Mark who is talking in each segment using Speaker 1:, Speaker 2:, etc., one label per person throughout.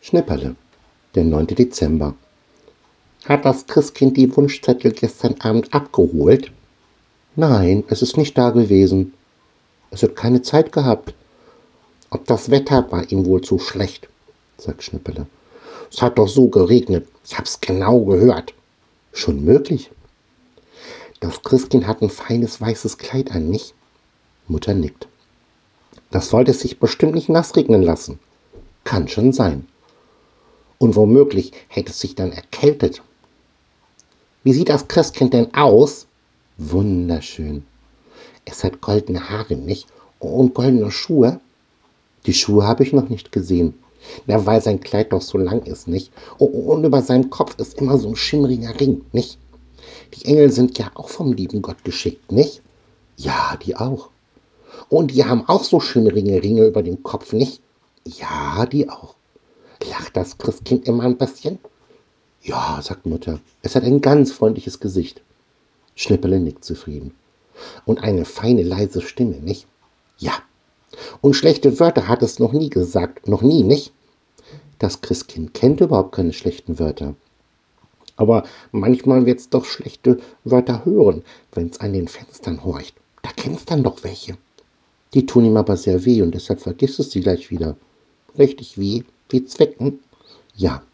Speaker 1: Schnipperle, der 9. Dezember. Hat das Christkind die Wunschzettel gestern Abend abgeholt? Nein, es ist nicht da gewesen. Es hat keine Zeit gehabt. Ob das Wetter war ihm wohl zu schlecht, sagt Schnipperle. Es hat doch so geregnet. Ich hab's genau gehört. Schon möglich. Das Christkind hat ein feines weißes Kleid an, nicht? Mutter nickt. Das sollte es sich bestimmt nicht nass regnen lassen. Kann schon sein. Und womöglich hätte es sich dann erkältet. Wie sieht das Christkind denn aus? Wunderschön. Es hat goldene Haare, nicht? Und goldene Schuhe? Die Schuhe habe ich noch nicht gesehen. Na, weil sein Kleid doch so lang ist, nicht? Und über seinem Kopf ist immer so ein schimmeriger Ring, nicht? Die Engel sind ja auch vom lieben Gott geschickt, nicht? Ja, die auch. Und die haben auch so schimmerige Ringe über dem Kopf, nicht? Ja, die auch. Lacht das Christkind immer ein bisschen? Ja, sagt Mutter. Es hat ein ganz freundliches Gesicht. Schnipperle nickt zufrieden. Und eine feine, leise Stimme, nicht? Ja. Und schlechte Wörter hat es noch nie gesagt. Noch nie, nicht? Das Christkind kennt überhaupt keine schlechten Wörter. Aber manchmal wird's doch schlechte Wörter hören, wenn's an den Fenstern horcht. Da kennst dann doch welche. Die tun ihm aber sehr weh und deshalb vergisst es sie gleich wieder. Richtig weh? Wie Zwicken? Ja.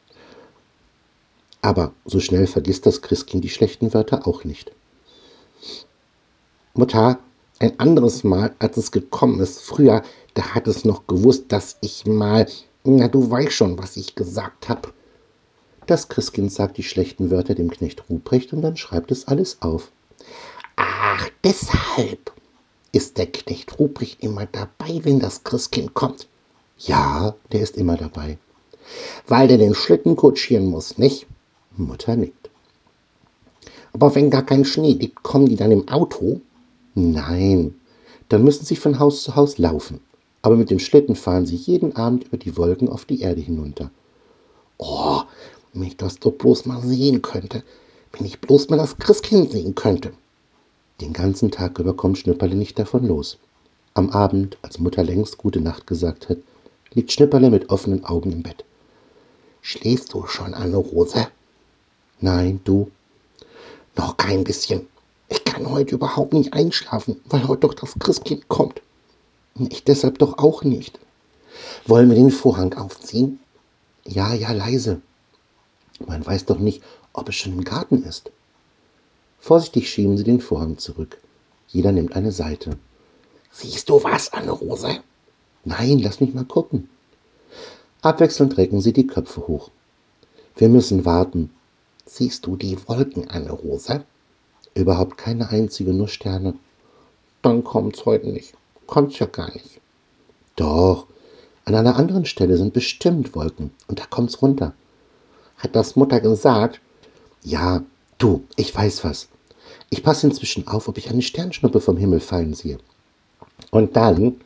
Speaker 1: Aber so schnell vergisst das Christkind die schlechten Wörter auch nicht. Mutter, ein anderes Mal, als es gekommen ist, früher, da hat es noch gewusst, dass ich mal, na du weißt schon, was ich gesagt hab. Das Christkind sagt die schlechten Wörter dem Knecht Ruprecht und dann schreibt es alles auf. Ach, deshalb ist der Knecht Ruprecht immer dabei, wenn das Christkind kommt. Ja, der ist immer dabei. Weil der den Schlitten kutschieren muss, nicht? Mutter nickt. Aber wenn gar kein Schnee liegt, kommen die dann im Auto? Nein, dann müssen sie von Haus zu Haus laufen. Aber mit dem Schlitten fahren sie jeden Abend über die Wolken auf die Erde hinunter. Oh, wenn ich das doch bloß mal sehen könnte. Wenn ich bloß mal das Christkind sehen könnte. Den ganzen Tag über kommt Schnipperle nicht davon los. Am Abend, als Mutter längst gute Nacht gesagt hat, liegt Schnipperle mit offenen Augen im Bett. Schläfst du schon, Anne-Rose? Nein, du? Noch kein bisschen. Ich kann heute überhaupt nicht einschlafen, weil heute doch das Christkind kommt. Und ich deshalb doch auch nicht. Wollen wir den Vorhang aufziehen? Ja, ja, leise. Man weiß doch nicht, ob es schon im Garten ist. Vorsichtig schieben sie den Vorhang zurück. Jeder nimmt eine Seite. Siehst du was, Anne-Rose? Nein, lass mich mal gucken. Abwechselnd recken sie die Köpfe hoch. Wir müssen warten. Siehst du die Wolken, Anne-Rose? Überhaupt keine einzige, nur Sterne. Dann kommt's heute nicht. Kommt's ja gar nicht. Doch, an einer anderen Stelle sind bestimmt Wolken und da kommt's runter. Hat das Mutter gesagt? Ja, du, ich weiß was. Ich passe inzwischen auf, ob ich eine Sternschnuppe vom Himmel fallen sehe. Und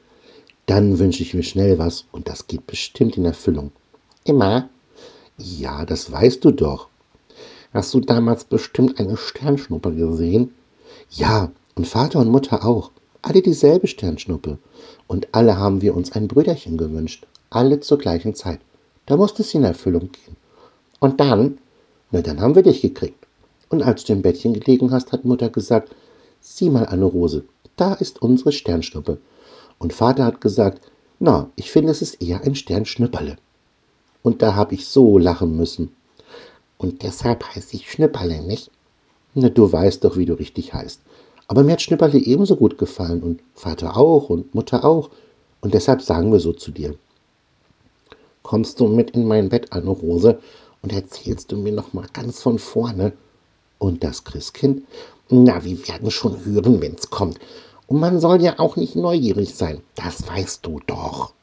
Speaker 1: dann wünsche ich mir schnell was und das geht bestimmt in Erfüllung. Immer? Ja, das weißt du doch. Hast du damals bestimmt eine Sternschnuppe gesehen? Ja, und Vater und Mutter auch. Alle dieselbe Sternschnuppe. Und alle haben wir uns ein Brüderchen gewünscht. Alle zur gleichen Zeit. Da musste es in Erfüllung gehen. Und dann? Na, dann haben wir dich gekriegt. Und als du im Bettchen gelegen hast, hat Mutter gesagt, sieh mal, Anne-Rose, da ist unsere Sternschnuppe. Und Vater hat gesagt, na, ich finde, es ist eher ein Sternschnipperle. Und da habe ich so lachen müssen. Und deshalb heiße ich Schnipperle, nicht? Na, du weißt doch, wie du richtig heißt. Aber mir hat Schnipperle ebenso gut gefallen und Vater auch und Mutter auch. Und deshalb sagen wir so zu dir. Kommst du mit in mein Bett, Anne-Rose, und erzählst du mir noch mal ganz von vorne? Und das Christkind? Na, wir werden schon hören, wenn's kommt. Und man soll ja auch nicht neugierig sein. Das weißt du doch.